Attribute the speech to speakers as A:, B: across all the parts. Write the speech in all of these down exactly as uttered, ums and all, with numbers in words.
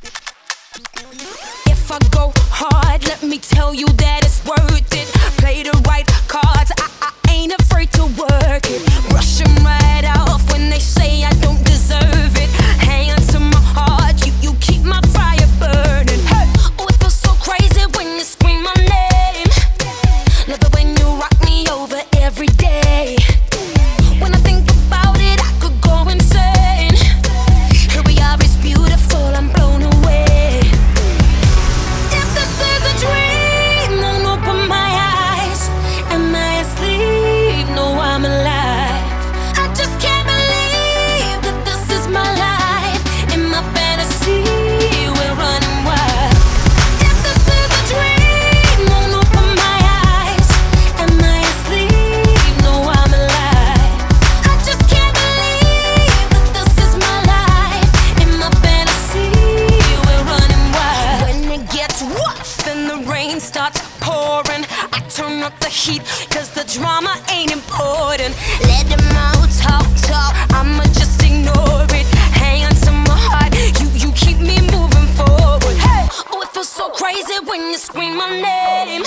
A: If I go hard, let me tell you that it's worth it. Play the right cards, I, I ain't afraid to work it. Brush them right off when they say I don't deserve it. Hand to my heart, you, you keep my fire burning. Hey. Oh, it feels so crazy when you scream my name. Love it when you rock me over every day. When I think about it, I could go insane. Here we are, it's beautiful, I'm blown away. If this is a dream, don't open my eyes. Am I asleep? No, I'm alive. I just can't believe that this is my life. In my fantasy, we're running wild. If this is a dream, don't open my eyes. Am I asleep? No, I'm alive. I just can't believe that this is my life. In my fantasy, we're running wild. When it gets rough and the rain starts pouring, I turn up the heat, cause the drama ain't important. Let them all talk, talk, I'ma just ignore it. Hang on to my heart, you, you keep me moving forward. Hey, oh, it feels so crazy when you scream my name.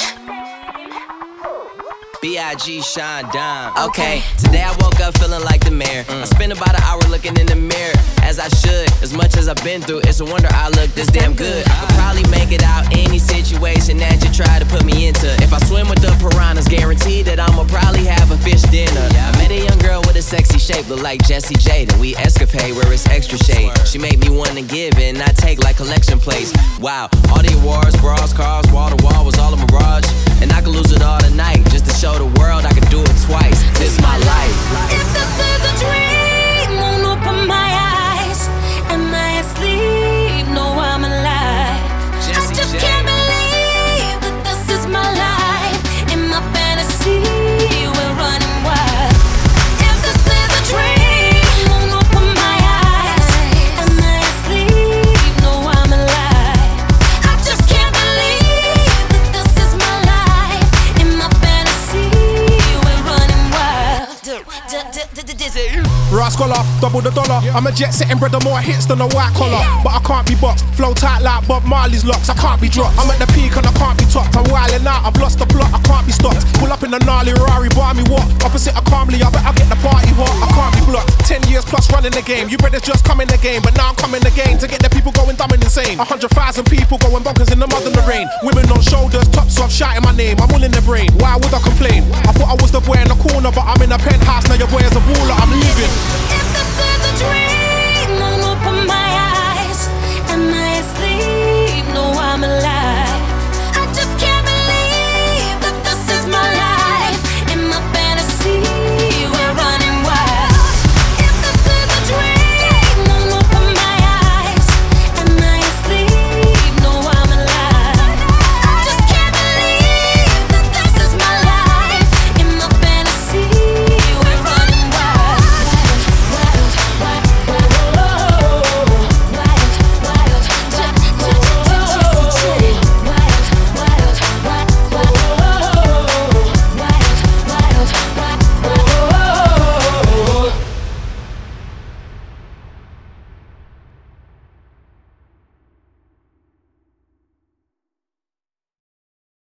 B: B I G Sean Dime. Okay, today I woke up feeling like the mayor. I spent about an hour looking in the mirror, as I should. As much as I've been through, it's a wonder I look this damn good. I could probably make it out any situation that you try to put me into. If I swim with the piranhas, guaranteed that I'ma probably have a fish dinner. I met a young girl with a sexy shape, look like Jessie Jade, and we escapade where it's extra shade. She made me wanna give and not take like collection plates. Wow, all the awards, bras, cars, wall to wall was all a mirage, and I could lose it all tonight just to show the world I could do it twice. This my life.
A: If this is a dream, won't open my eyes. Am I asleep? No, I'm alive. I just can't believe that this is my life. In my fantasy, we're running wild. If this is a dream, won't open my eyes. Am I asleep? No, I'm alive. I just can't believe that this is my life. In my fantasy, we're running wild.
C: Rascaller, double the dollar. I'm a jet setting brother, more hits than a white collar. But I can't be boxed, flow tight like Bob Marley's locks. I can't be dropped. I'm at the peak and I can't be topped. I'm wilding out, I've lost the plot, I can't be stopped. Pull up in a gnarly Rari, buy me what? Opposite of calmly, I bet I get the party hot. I can't be blocked. Ten years plus running the game. You brothers just come in the game, but now I'm coming again to get the people going dumb and insane. A hundred thousand people going bonkers in the mud and the rain. Women on shoulders, tops off, shouting my name. I'm all in the brain. Why would I complain? I thought I was the boy in the corner, but I'm in a penthouse now. Your boy is a baller. I'm leaving.